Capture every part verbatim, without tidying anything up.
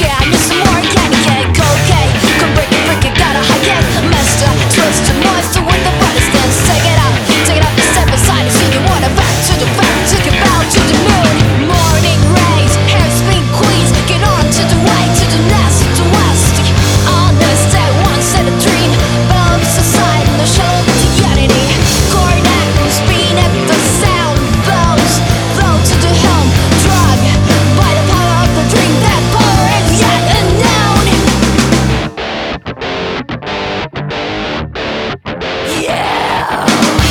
Yeah, I need some more candy cake, cocaine. Come break it, freak it, got a high cake. Master, twist to moist with the brightest dance. Take it out, take it out, step aside. See you wanna back to the back, take it bow to the moon. Morning rays, hair spin queens. Get on to the way, to the nest, to the west. On this day, once in a dream. Bulbs aside, no show to unity. Cornet, spin at the sound. Blows, flow to the helm. Drug, by the power of the dream. That power is yet unknown. Yeah.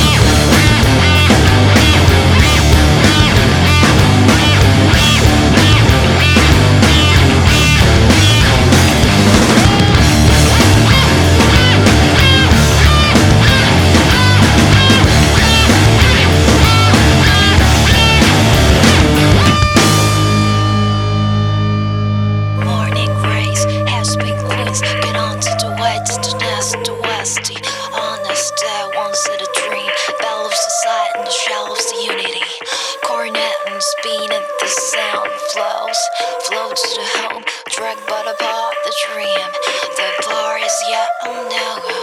Morning rays, has been queens. Get on to the way, to the nest, to westy. Honest day, once in a dream. Bell of society and the shell of the unity. Cornet and spin at the sound flows. Flow to the home, dragged by the power of the dream. The bar is yet unknown.